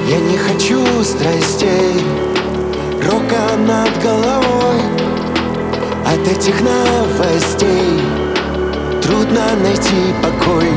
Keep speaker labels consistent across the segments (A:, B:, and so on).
A: Я не хочу страстей, рока над головой. От этих новостей трудно найти покой.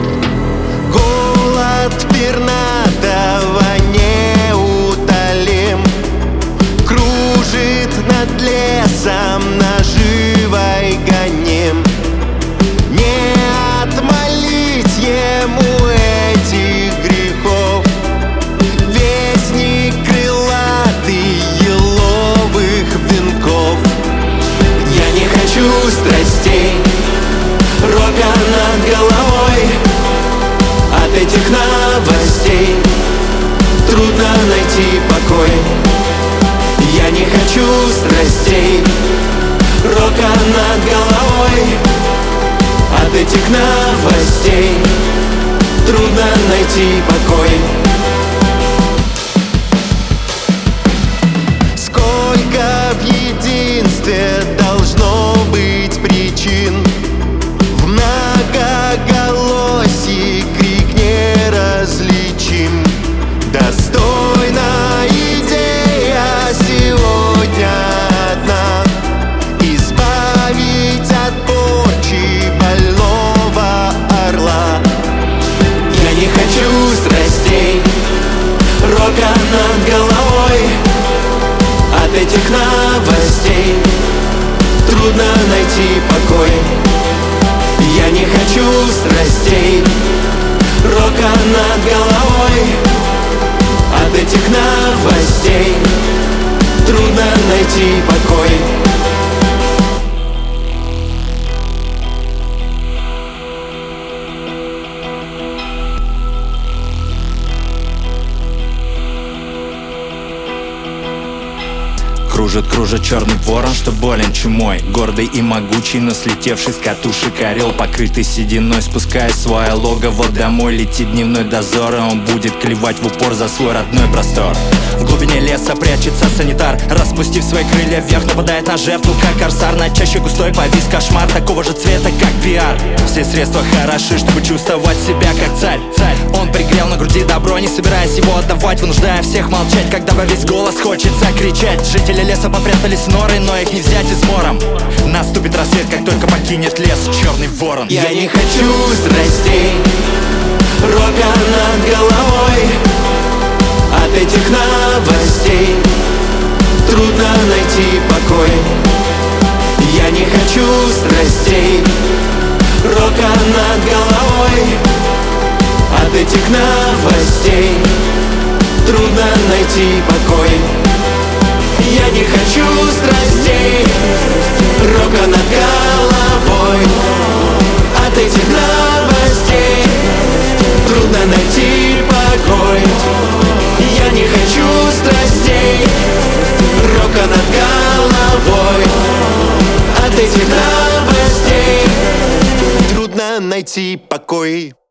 A: Голод пернатого неутолим, кружит над лесом наживой гоним. Не отмолить ему этих грехов, вестник крылатый еловых венков. Я не хочу страстей, рока над головой. От этих новостей трудно найти покой. Я не хочу страстей, рока над головой. От этих новостей трудно найти покой. Сколько в единстве должно быть причин, в многоголосии крик неразличим. Достойна идея сегодня одна: избавить от порчи больного орла. Я не хочу страстей, рока над головой. От этих новостей трудно найти покой. Я не хочу страстей, рока над головой. От этих новостей трудно найти покой.
B: Кружит, кружит черный ворон, что болен чумой. Гордый и могучий, но слетевший с катушек орел, покрытый сединой, спуская свое логово домой. Летит дневной дозор, и он будет клевать в упор за свой родной простор. В глубине леса прячется санитар, распустив свои крылья вверх, нападает на жертву, как корсар. На чаще густой повис кошмар, такого же цвета, как пиар. Все средства хороши, чтобы чувствовать себя как царь. Он пригрел на груди добро, не собираясь его отдавать, вынуждая всех молчать, когда во весь голос хочется кричать. Жители леса попрятались в норы, но их не взять измором. Наступит рассвет, как только покинет лес черный ворон.
A: Я не хочу страстей, рока над головой. От этих новостей трудно найти покой. Я не хочу страстей, рока над головой. От этих новостей трудно найти покой. Я не хочу страстей, рока над головой. От этих новостей трудно найти покой. Я не хочу страстей, рока над головой. От этих новостей трудно найти покой.